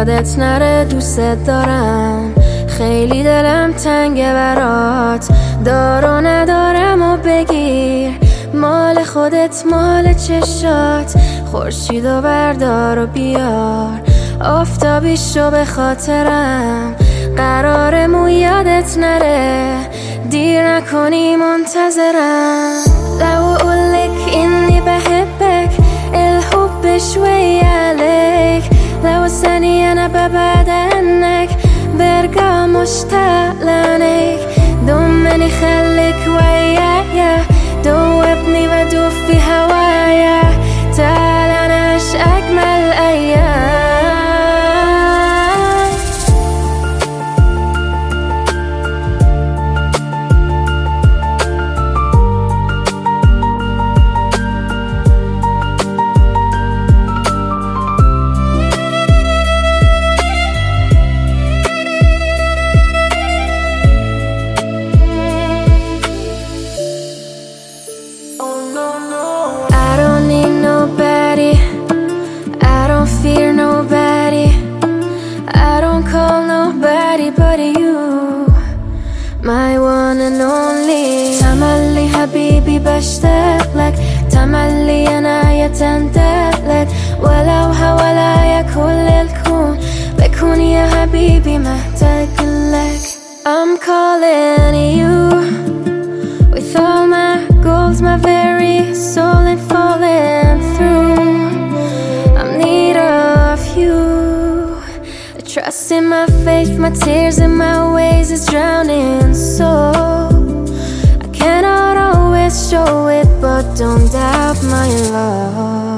یادت نره دوست دارم، خیلی دلم تنگه برات، دار و ندارم و بگیر، مال خودت مال چشات، خورشید و بردار و بیار، آفتابی شو به خاطرم، قرارمو یادت نره، دیر نکنی منتظرم. لو اقولك اني بحبك الحب شوي عليك، لو ثانية انا ببعد عنك برجع مشتاق لعنيك، ضمني خليك ويايا، دوبني بدوب في هوايا، تعال نعيش اجمل ايام. Fear nobody, I don't call nobody but you, my one and only. تملي حبيبي بشتاق لك، تملي أنا يتندق لك، ولو حواليا كل الكون بكون يا حبيبي محتاج لك. I'm calling you with all my goals, my very soul and falling through. Trust in my faith, my tears and my ways is drowning, so I cannot always show it, but don't doubt my love.